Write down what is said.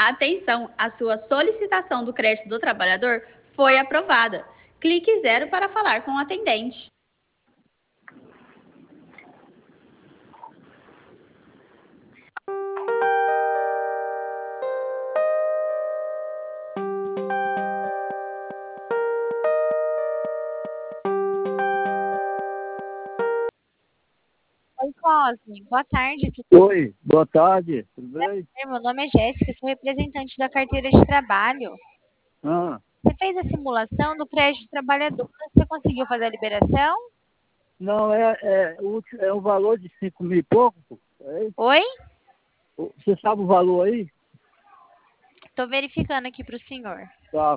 Atenção, a sua solicitação do crédito do trabalhador foi aprovada. Clique 0 para falar com o atendente. Oi, Cosme. Boa tarde. Oi, boa tarde, tudo bem? Meu nome é Jéssica, sou representante da carteira de trabalho. Ah, Você fez a simulação do crédito trabalhador, você conseguiu fazer a liberação? não, é um valor de 5 mil e pouco, pô. Oi? Você sabe o valor aí? Estou verificando aqui para o senhor. Tá.